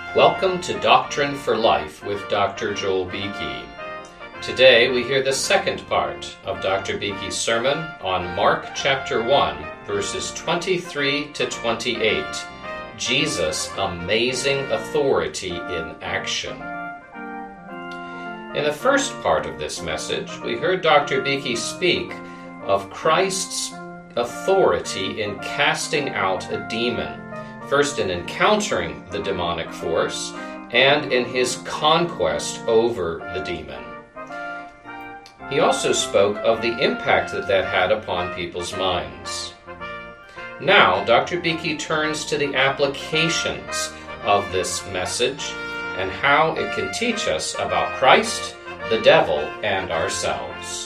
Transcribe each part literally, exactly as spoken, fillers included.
Welcome to Doctrine for Life with Doctor Joel Beeke. Today we hear the second part of Doctor Beeke's sermon on Mark chapter one, verses twenty-three to twenty-eight, Jesus' Amazing Authority in Action. In the first part of this message, we heard Doctor Beeke speak of Christ's authority in casting out a demon, first in encountering the demonic force and in his conquest over the demon. He also spoke of the impact that that had upon people's minds. Now, Doctor Beeke turns to the applications of this message and how it can teach us about Christ, the devil, and ourselves.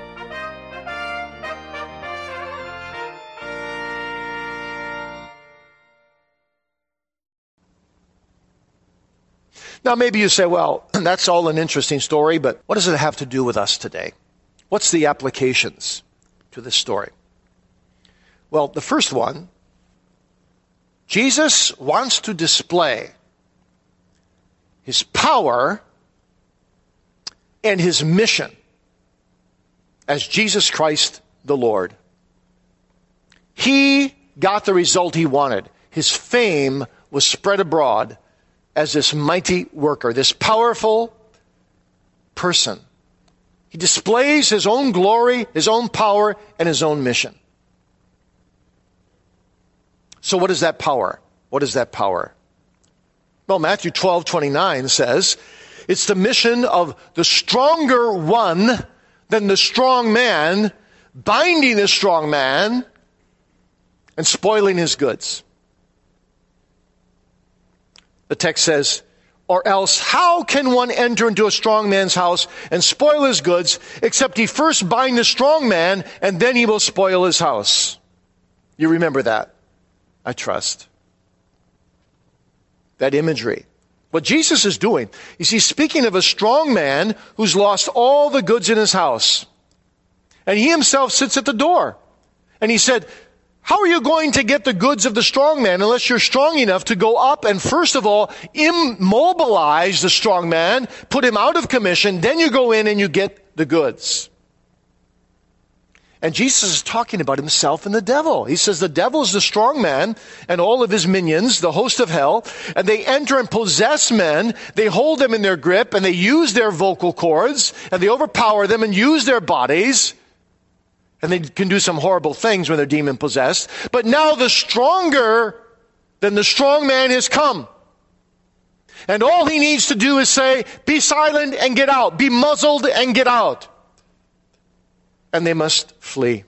Now, maybe you say, well, that's all an interesting story, but what does it have to do with us today? What's the applications to this story? Well, the first one, Jesus wants to display his power and his mission as Jesus Christ the Lord. He got the result he wanted. His fame was spread abroad as this mighty worker, this powerful person. He displays his own glory, his own power, and his own mission. So what is that power? What is that power? Well, Matthew twelve twenty-nine says, it's the mission of the stronger one than the strong man, binding the strong man and spoiling his goods. The text says, or else how can one enter into a strong man's house and spoil his goods, except he first bind the strong man, and then he will spoil his house? You remember that, I trust. That imagery. What Jesus is doing is he's speaking of a strong man who's lost all the goods in his house. And he himself sits at the door. And he said, how are you going to get the goods of the strong man unless you're strong enough to go up and first of all immobilize the strong man, put him out of commission, then you go in and you get the goods. And Jesus is talking about himself and the devil. He says the devil is the strong man and all of his minions, the host of hell, and they enter and possess men. They hold them in their grip and they use their vocal cords and they overpower them and use their bodies. And they can do some horrible things when they're demon-possessed. But now the stronger than the strong man has come. And all he needs to do is say, be silent and get out. Be muzzled and get out. And they must flee.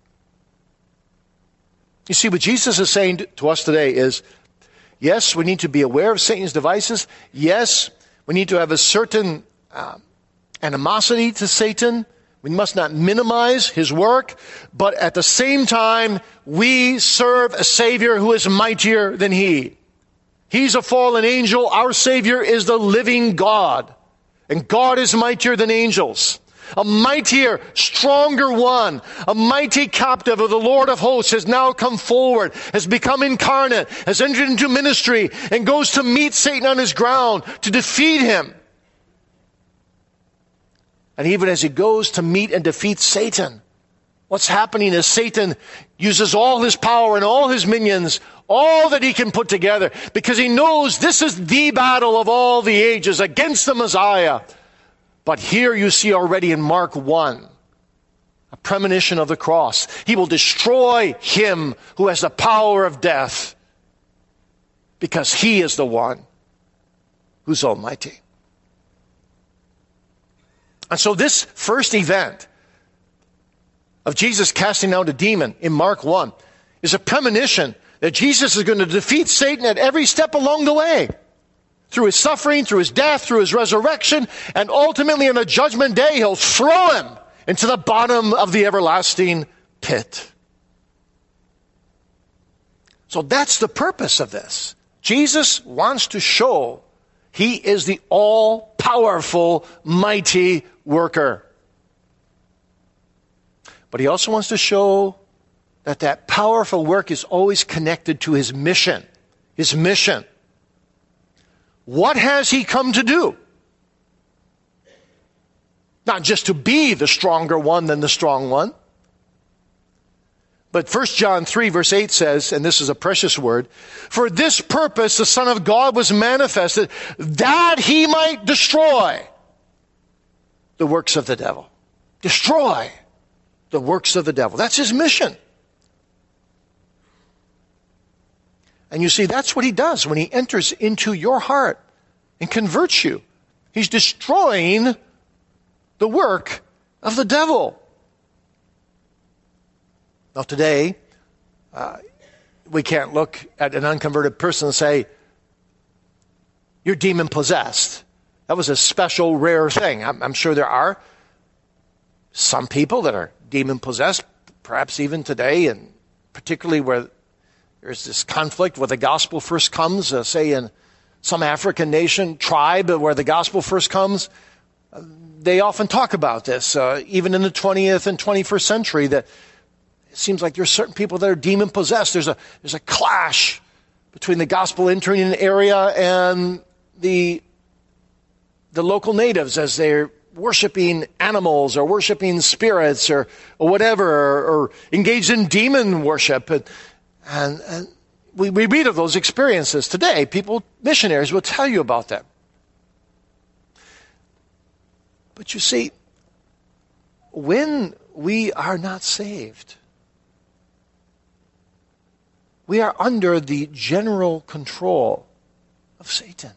You see, what Jesus is saying to us today is, yes, we need to be aware of Satan's devices. Yes, we need to have a certain uh, animosity to Satan. We must not minimize his work, but at the same time, we serve a Savior who is mightier than he. He's a fallen angel. Our Savior is the living God. And God is mightier than angels. A mightier, stronger one, a mighty captive of the Lord of hosts has now come forward, has become incarnate, has entered into ministry, and goes to meet Satan on his ground to defeat him. And even as he goes to meet and defeat Satan, what's happening is Satan uses all his power and all his minions, all that he can put together, because he knows this is the battle of all the ages against the Messiah. But here you see already in Mark one, a premonition of the cross. He will destroy him who has the power of death, because he is the one who's almighty. And so this first event of Jesus casting out a demon in Mark one is a premonition that Jesus is going to defeat Satan at every step along the way. Through his suffering, through his death, through his resurrection, and ultimately on the judgment day, he'll throw him into the bottom of the everlasting pit. So that's the purpose of this. Jesus wants to show he is the all-powerful, mighty worker. But he also wants to show that that powerful work is always connected to his mission. His mission. what has he come to do? Not just to be the stronger one than the strong one. But First John three verse eight says, and this is a precious word, for this purpose the Son of God was manifested, that he might destroy the works of the devil. Destroy the works of the devil. That's his mission. And you see, that's what he does when he enters into your heart and converts you. He's destroying the work of the devil. Now today, uh, we can't look at an unconverted person and say, you're demon-possessed. That was a special, rare thing. I'm, I'm sure there are some people that are demon-possessed, perhaps even today, and particularly where there's this conflict where the gospel first comes, uh, say in some African nation, tribe where the gospel first comes. Uh, they often talk about this, uh, even in the twentieth and twenty-first century, that it seems like there's certain people that are demon-possessed. There's a, there's a clash between the gospel entering an area and the, the local natives as they're worshiping animals or worshiping spirits or, or whatever, or, or engaged in demon worship. And, and, and we, we read of those experiences today. People, missionaries will tell you about them. But you see, when we are not saved, we are under the general control of Satan.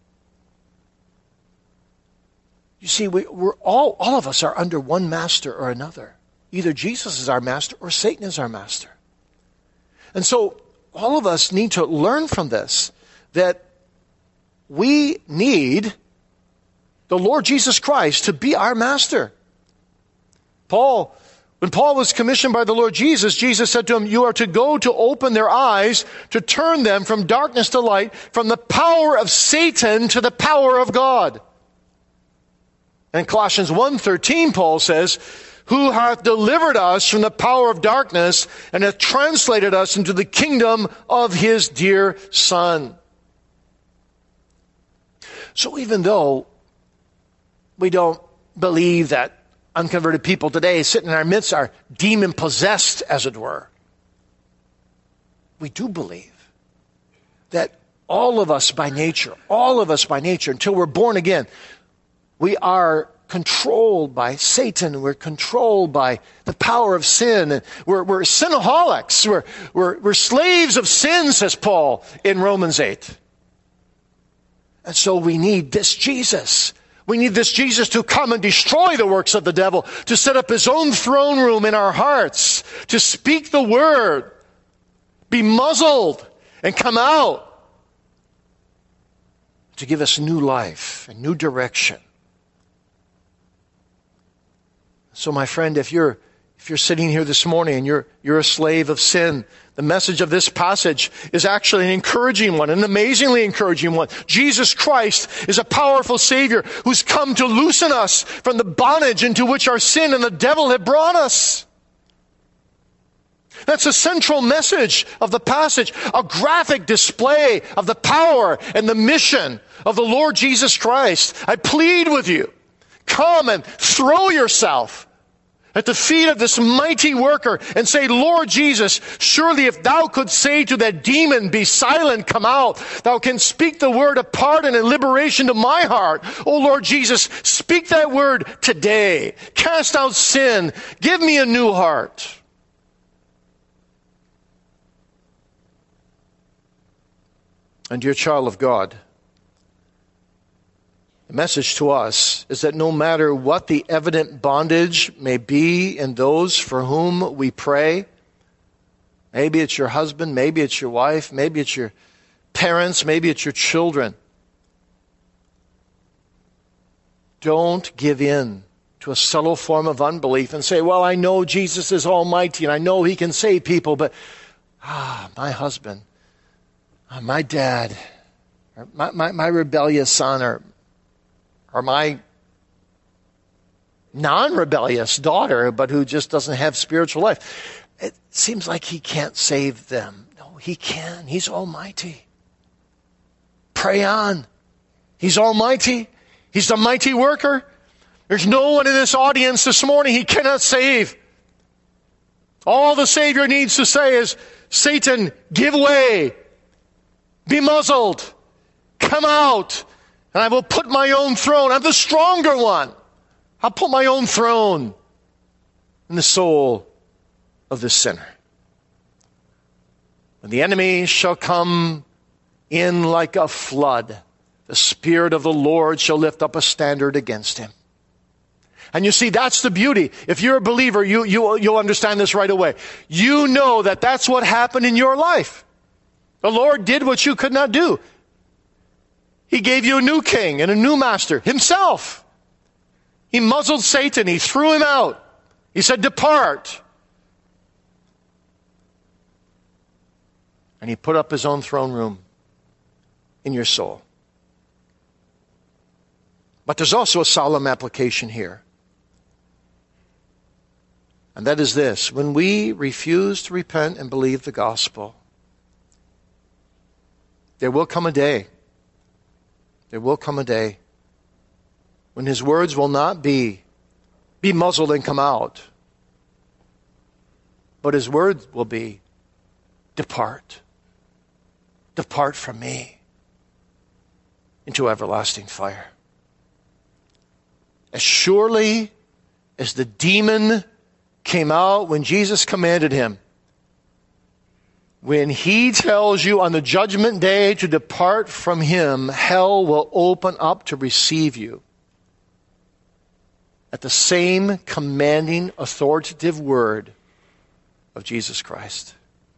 You see, we, we're all, all of us are under one master or another. Either Jesus is our master or Satan is our master. And so all of us need to learn from this that we need the Lord Jesus Christ to be our master. Paul, when Paul was commissioned by the Lord Jesus, Jesus said to him, you are to go to open their eyes, to turn them from darkness to light, from the power of Satan to the power of God. And in Colossians one thirteen, Paul says, who hath delivered us from the power of darkness and hath translated us into the kingdom of his dear Son. So even though we don't believe that unconverted people today sitting in our midst are demon-possessed, as it were, we do believe that all of us by nature, all of us by nature, until we're born again, we are controlled by Satan. We're controlled by the power of sin. And we're, we're sinaholics. We're, we're, we're slaves of sin, says Paul in Romans eight. And so we need this Jesus. We need this Jesus to come and destroy the works of the devil, to set up his own throne room in our hearts, to speak the word, be muzzled, and come out, to give us new life and new direction. So my friend, if you're if you're sitting here this morning and you're you're a slave of sin, the message of this passage is actually an encouraging one, an amazingly encouraging one. Jesus Christ is a powerful Savior who's come to loosen us from the bondage into which our sin and the devil have brought us. That's the central message of the passage, a graphic display of the power and the mission of the Lord Jesus Christ. I plead with you, come and throw yourself at the feet of this mighty worker and say, Lord Jesus, surely if thou couldst say to that demon, be silent, come out, thou canst speak the word of pardon and liberation to my heart. Oh Lord Jesus, speak that word today. Cast out sin. Give me a new heart. And dear child of God, the message to us is that no matter what the evident bondage may be in those for whom we pray, maybe it's your husband, maybe it's your wife, maybe it's your parents, maybe it's your children, don't give in to a subtle form of unbelief and say, well, I know Jesus is almighty and I know he can save people, but ah, my husband, my dad, or my, my, my rebellious son, or or my non-rebellious daughter, but who just doesn't have spiritual life. It seems like he can't save them. No, he can. He's almighty. Pray on. He's almighty. He's the mighty worker. There's no one in this audience this morning He cannot save. All the Savior needs to say is, Satan, give way. Be muzzled. Come out. And I will put my own throne. I'm the stronger one. I'll put my own throne in the soul of the sinner. When the enemy shall come in like a flood, the Spirit of the Lord shall lift up a standard against him. And you see, that's the beauty. If you're a believer, you, you, you'll understand this right away. You know that that's what happened in your life. The Lord did what you could not do. He gave you a new king and a new master, Himself. He muzzled Satan. He threw him out. He said, depart. And He put up His own throne room in your soul. But there's also a solemn application here. And that is this: when we refuse to repent and believe the gospel, there will come a day, there will come a day when His words will not be, be muzzled and come out, but His words will be, depart, depart from me into everlasting fire. As surely as the demon came out when Jesus commanded him, when He tells you on the judgment day to depart from Him, hell will open up to receive you. At the same commanding, authoritative word of Jesus Christ.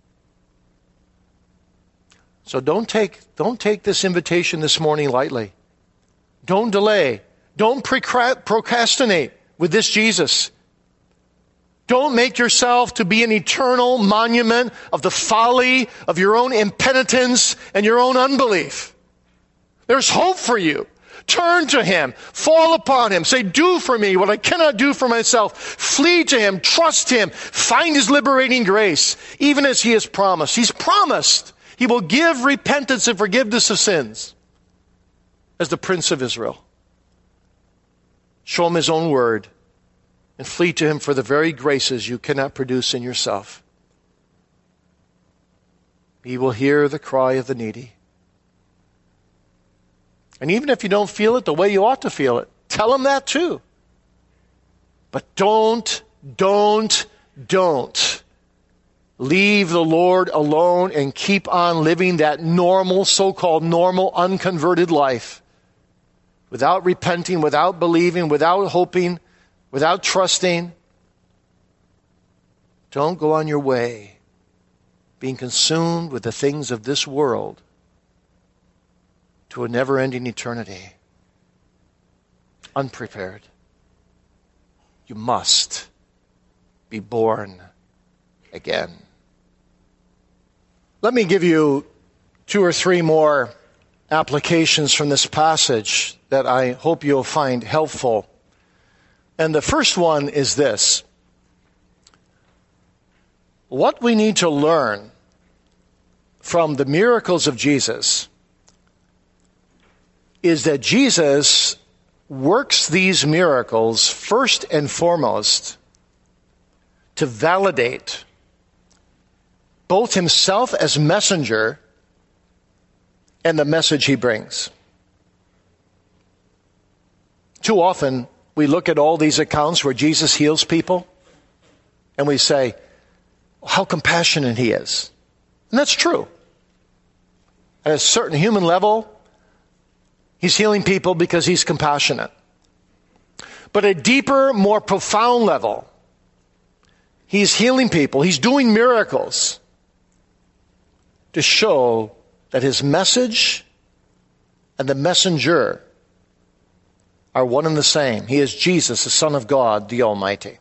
So don't take, don't take this invitation this morning lightly. Don't delay. Don't procrastinate with this Jesus. Don't make yourself to be an eternal monument of the folly of your own impenitence and your own unbelief. There's hope for you. Turn to Him. Fall upon Him. Say, do for me what I cannot do for myself. Flee to Him. Trust Him. Find His liberating grace, even as He has promised. He's promised He will give repentance and forgiveness of sins as the Prince of Israel. Show Him His own word and flee to Him for the very graces you cannot produce in yourself. He will hear the cry of the needy. And even if you don't feel it the way you ought to feel it, tell Him that too. But don't, don't, don't leave the Lord alone and keep on living that normal, so-called normal, unconverted life without repenting, without believing, without hoping, without trusting. Don't go on your way being consumed with the things of this world to a never-ending eternity, unprepared. You must be born again. Let me give you two or three more applications from this passage that I hope you'll find helpful. And the first one is this: what we need to learn from the miracles of Jesus is that Jesus works these miracles first and foremost to validate both Himself as messenger and the message He brings. Too often, we look at all these accounts where Jesus heals people, and we say, how compassionate He is. And that's true. At a certain human level, He's healing people because He's compassionate. But at a deeper, more profound level, He's healing people. He's doing miracles to show that His message and the messenger are one and the same. He is Jesus, the Son of God, the Almighty.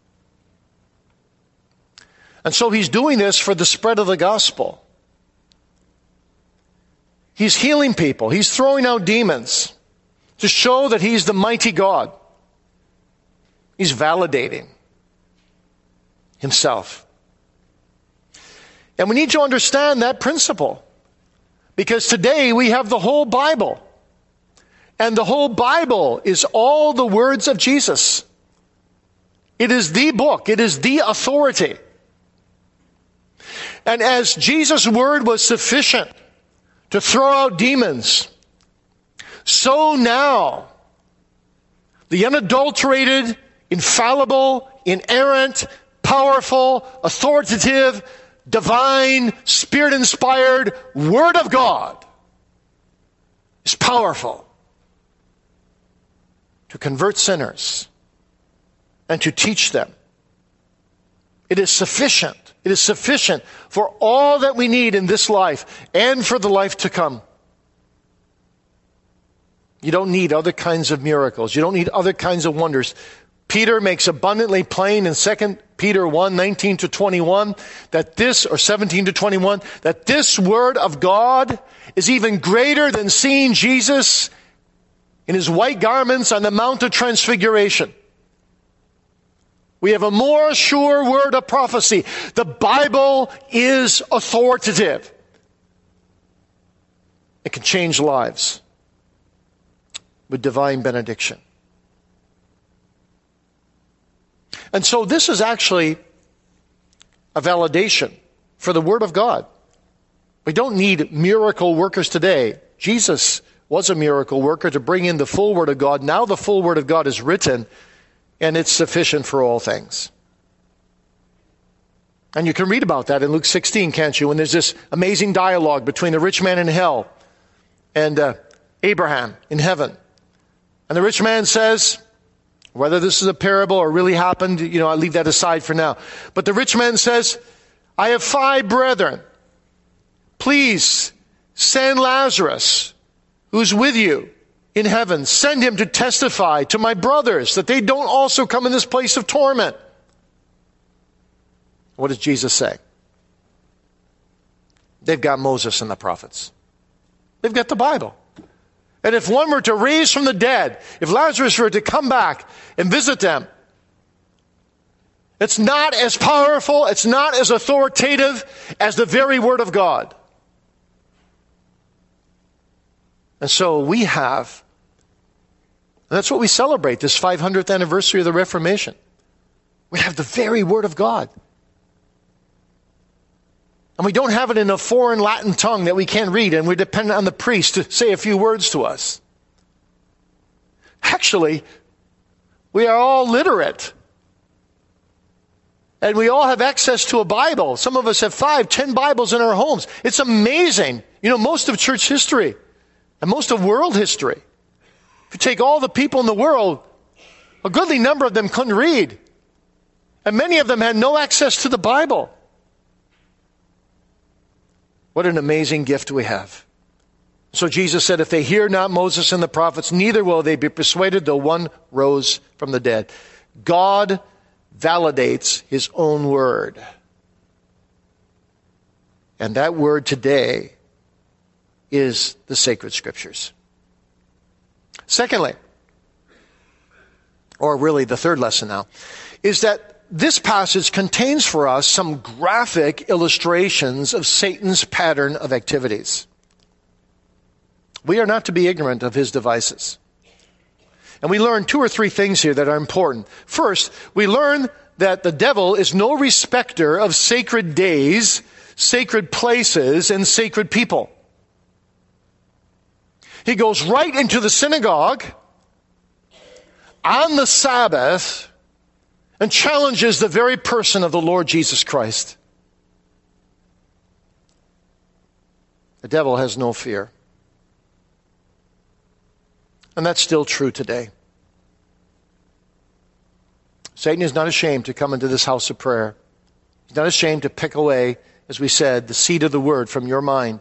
And so He's doing this for the spread of the gospel. He's healing people. He's throwing out demons to show that He's the mighty God. He's validating Himself. And we need to understand that principle, because today we have the whole Bible. And the whole Bible is all the words of Jesus. It is the book. It is the authority. And as Jesus' word was sufficient to throw out demons, so now the unadulterated, infallible, inerrant, powerful, authoritative, divine, Spirit-inspired Word of God is powerful to convert sinners and to teach them. It is sufficient. It is sufficient for all that we need in this life and for the life to come. You don't need other kinds of miracles. You don't need other kinds of wonders. Peter makes abundantly plain in Second Peter one, nineteen to twenty-one, that this, or seventeen to twenty-one, that this Word of God is even greater than seeing Jesus in his white garments on the Mount of Transfiguration. We have a more sure word of prophecy. The Bible is authoritative. It can change lives with divine benediction. And so this is actually a validation for the Word of God. We don't need miracle workers today. Jesus was a miracle worker to bring in the full Word of God. Now the full Word of God is written, and it's sufficient for all things. And you can read about that in Luke sixteen, can't you? When there's this amazing dialogue between the rich man in hell and uh, Abraham in heaven. And the rich man says, whether this is a parable or really happened, you know, I leave that aside for now. But the rich man says, I have five brethren. Please send Lazarus, who's with you in heaven. Send him to testify to my brothers that they don't also come in this place of torment. What does Jesus say? They've got Moses and the prophets. They've got the Bible. And if one were to raise from the dead, if Lazarus were to come back and visit them, it's not as powerful, it's not as authoritative as the very Word of God. And so we have, and that's what we celebrate, this five hundredth anniversary of the Reformation. We have the very Word of God. And we don't have it in a foreign Latin tongue that we can't read, and we're dependent on the priest to say a few words to us. Actually, we are all literate. And we all have access to a Bible. Some of us have five, ten Bibles in our homes. It's amazing. You know, most of church history and most of world history, if you take all the people in the world, a goodly number of them couldn't read. And many of them had no access to the Bible. What an amazing gift we have. So Jesus said, if they hear not Moses and the prophets, neither will they be persuaded, though one rose from the dead. God validates his own word. And that word today is the sacred scriptures. Secondly, or really the third lesson now, is that this passage contains for us some graphic illustrations of Satan's pattern of activities. We are not to be ignorant of his devices. And we learn two or three things here that are important. First, we learn that the devil is no respecter of sacred days, sacred places, and sacred people. He goes right into the synagogue on the Sabbath and challenges the very person of the Lord Jesus Christ. The devil has no fear. And that's still true today. Satan is not ashamed to come into this house of prayer. He's not ashamed to pick away, as we said, the seed of the word from your mind.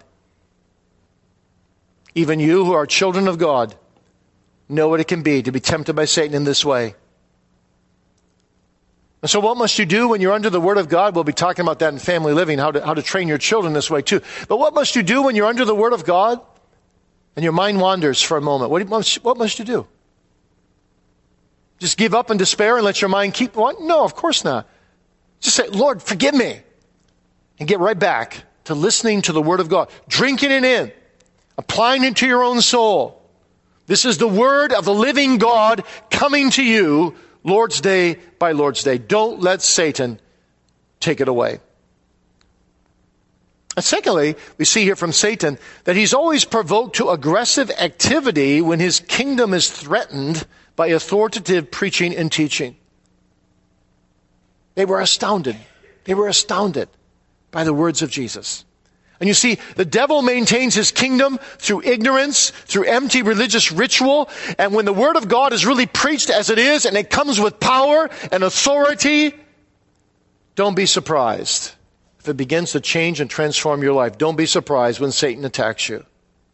Even you who are children of God know what it can be to be tempted by Satan in this way. And so what must you do when you're under the Word of God? We'll be talking about that in family living, how to, how to train your children this way too. But what must you do when you're under the Word of God and your mind wanders for a moment? What must, what must you do? Just give up in despair and let your mind keep wandering? No, of course not. Just say, Lord, forgive me. And get right back to listening to the Word of God. Drinking it in. Applying it to your own soul. This is the word of the living God coming to you Lord's Day by Lord's Day. Don't let Satan take it away. And secondly, we see here from Satan that he's always provoked to aggressive activity when his kingdom is threatened by authoritative preaching and teaching. They were astounded. They were astounded by the words of Jesus. And you see, the devil maintains his kingdom through ignorance, through empty religious ritual. And when the word of God is really preached as it is, and it comes with power and authority, don't be surprised if it begins to change and transform your life. Don't be surprised when Satan attacks you.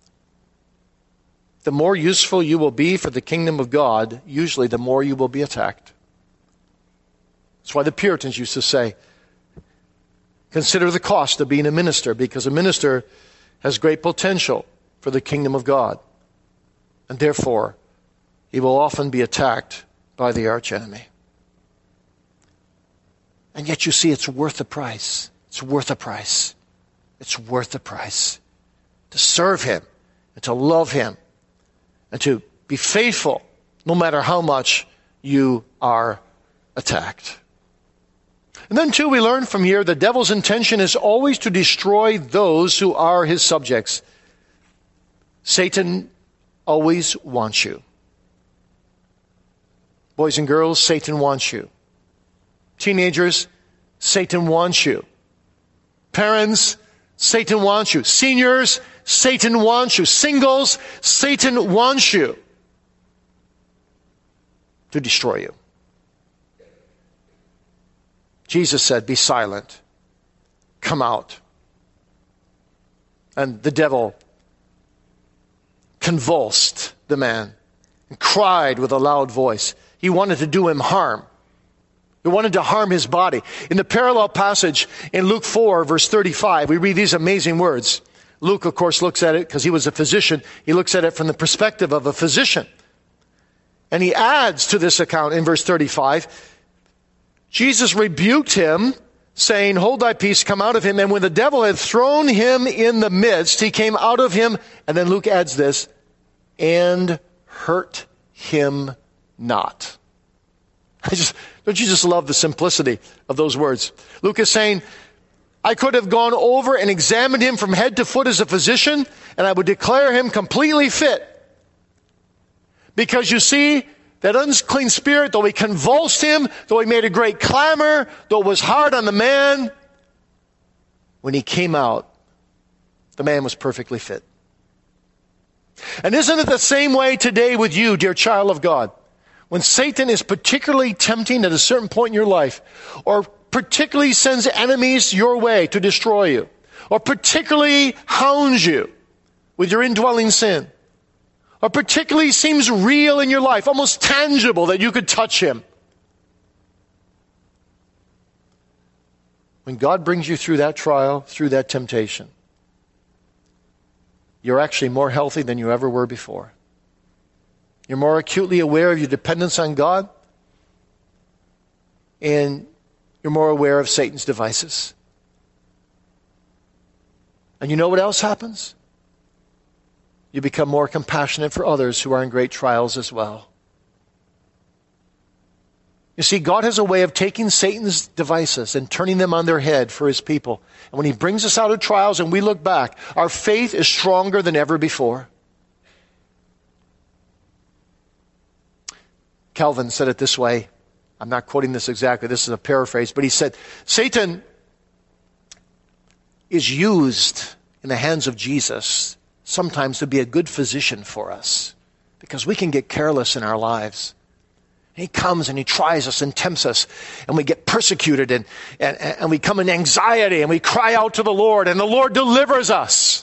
The more useful you will be for the kingdom of God, usually the more you will be attacked. That's why the Puritans used to say, consider the cost of being a minister, because a minister has great potential for the kingdom of God. And therefore, he will often be attacked by the archenemy. And yet you see, it's worth the price. It's worth the price. It's worth the price to serve him and to love him and to be faithful no matter how much you are attacked. And then, too, we learn from here the devil's intention is always to destroy those who are his subjects. Satan always wants you. Boys and girls, Satan wants you. Teenagers, Satan wants you. Parents, Satan wants you. Seniors, Satan wants you. Singles, Satan wants you to destroy you. Jesus said, be silent. Come out. And the devil convulsed the man and cried with a loud voice. He wanted to do him harm. He wanted to harm his body. In the parallel passage in Luke four, verse thirty-five, we read these amazing words. Luke, of course, looks at it because he was a physician. He looks at it from the perspective of a physician. And he adds to this account in verse thirty-five, Jesus rebuked him, saying, hold thy peace, come out of him. And when the devil had thrown him in the midst, he came out of him. And then Luke adds this, and hurt him not. I just, don't you just love the simplicity of those words? Luke is saying, I could have gone over and examined him from head to foot as a physician, and I would declare him completely fit. Because you see, that unclean spirit, though he convulsed him, though he made a great clamor, though it was hard on the man, when he came out, the man was perfectly fit. And isn't it the same way today with you, dear child of God? When Satan is particularly tempting at a certain point in your life, or particularly sends enemies your way to destroy you, or particularly hounds you with your indwelling sin, or particularly seems real in your life, almost tangible that you could touch him. When God brings you through that trial, through that temptation, you're actually more healthy than you ever were before. You're more acutely aware of your dependence on God, and you're more aware of Satan's devices. And you know what else happens? You become more compassionate for others who are in great trials as well. You see, God has a way of taking Satan's devices and turning them on their head for his people. And when he brings us out of trials and we look back, our faith is stronger than ever before. Calvin said it this way. I'm not quoting this exactly. This is a paraphrase. But he said, Satan is used in the hands of Jesus sometimes to be a good physician for us, because we can get careless in our lives. He comes and he tries us and tempts us, and we get persecuted, and, and, and we come in anxiety, and we cry out to the Lord, and the Lord delivers us.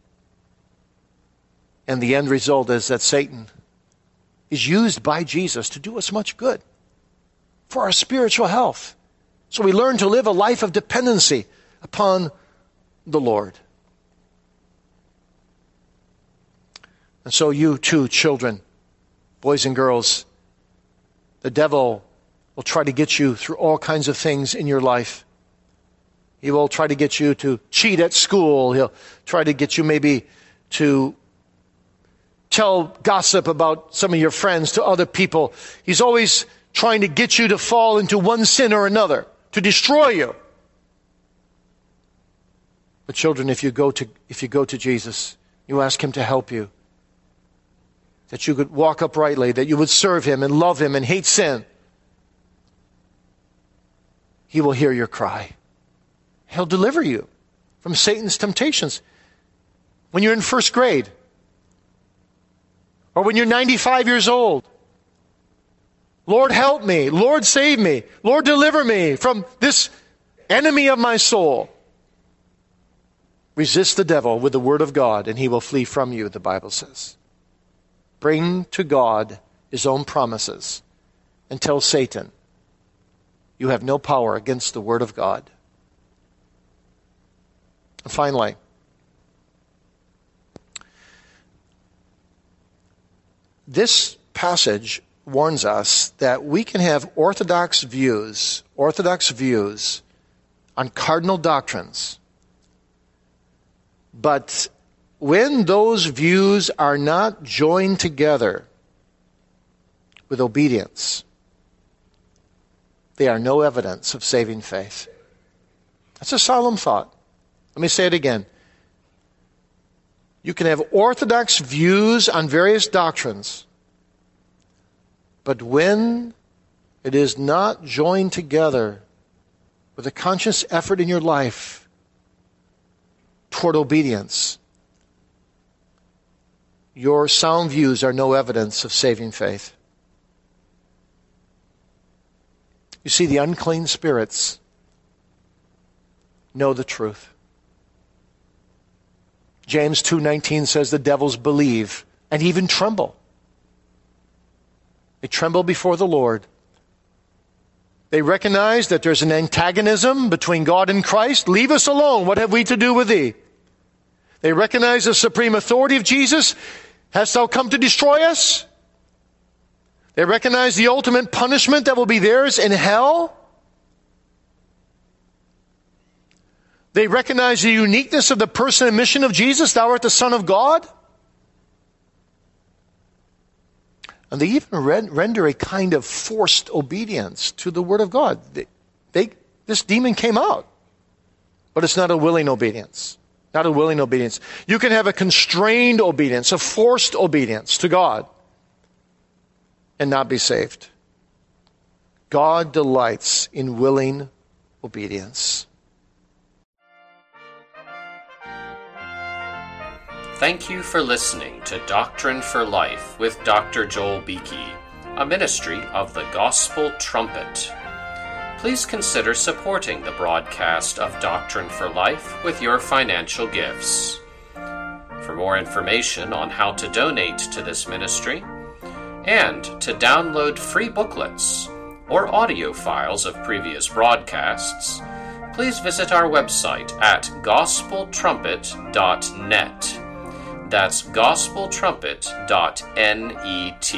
And the end result is that Satan is used by Jesus to do us much good for our spiritual health. So we learn to live a life of dependency upon the Lord. And so you too, children, boys and girls, the devil will try to get you through all kinds of things in your life. He will try to get you to cheat at school. He'll try to get you maybe to tell gossip about some of your friends to other people. He's always trying to get you to fall into one sin or another, to destroy you. But children, if you go to, if you go to Jesus, you ask him to help you, that you could walk uprightly, that you would serve him and love him and hate sin, he will hear your cry. He'll deliver you from Satan's temptations. When you're in first grade, or when you're ninety-five years old, Lord, help me. Lord, save me. Lord, deliver me from this enemy of my soul. Resist the devil with the word of God, and he will flee from you, the Bible says. Bring to God his own promises, and tell Satan, you have no power against the word of God. And finally, this passage warns us that we can have orthodox views, orthodox views on cardinal doctrines. But when those views are not joined together with obedience, they are no evidence of saving faith. That's a solemn thought. Let me say it again. You can have orthodox views on various doctrines, but when it is not joined together with a conscious effort in your life toward obedience, your sound views are no evidence of saving faith. You see, the unclean spirits know the truth. James two nineteen says the devils believe and even tremble. They tremble before the Lord. They recognize that there's an antagonism between God and Christ. Leave us alone. What have we to do with thee? They recognize the supreme authority of Jesus. Hast thou come to destroy us? They recognize the ultimate punishment that will be theirs in hell. They recognize the uniqueness of the person and mission of Jesus. Thou art the Son of God. And they even render a kind of forced obedience to the Word of God. They, they, this demon came out. But it's not a willing obedience. Not a willing obedience. You can have a constrained obedience, a forced obedience to God, and not be saved. God delights in willing obedience. Thank you for listening to Doctrine for Life with Doctor Joel Beeke, a ministry of the Gospel Trumpet. Please consider supporting the broadcast of Doctrine for Life with your financial gifts. For more information on how to donate to this ministry and to download free booklets or audio files of previous broadcasts, please visit our website at gospel trumpet dot net. That's gospel trumpet dot net.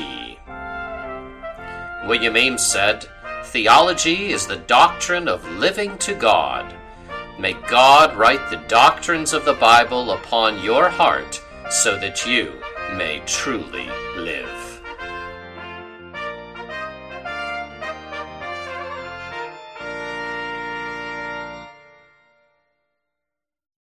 William Ames said, "Theology is the doctrine of living to God. May God write the doctrines of the Bible upon your heart so that you may truly live."